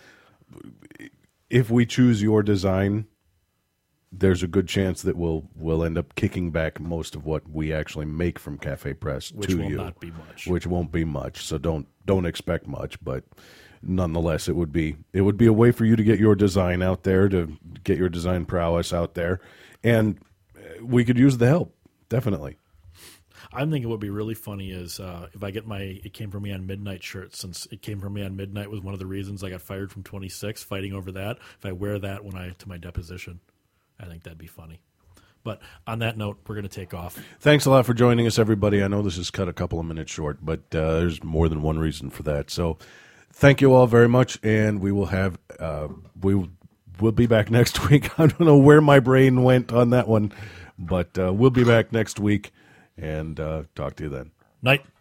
if we choose your design, there's a good chance that we'll we'll end up kicking back most of what we actually make from Cafe Press Which to will you, not be much. which won't be much. So don't don't expect much, but nonetheless, it would be it would be a way for you to get your design out there, to get your design prowess out there, and we could use the help, definitely. I'm thinking what would be really funny is uh, if I get my It Came From Me on Midnight shirt, since It Came From Me on Midnight was one of the reasons I got fired from twenty-six, fighting over that. If I wear that when I to my deposition, I think that'd be funny. But on that note, we're going to take off. Thanks a lot for joining us, everybody. I know this is cut a couple of minutes short, but uh, there's more than one reason for that. So thank you all very much, and we will have uh, we will be back next week. I don't know where my brain went on that one, but uh, we'll be back next week, and uh, talk to you then. Night.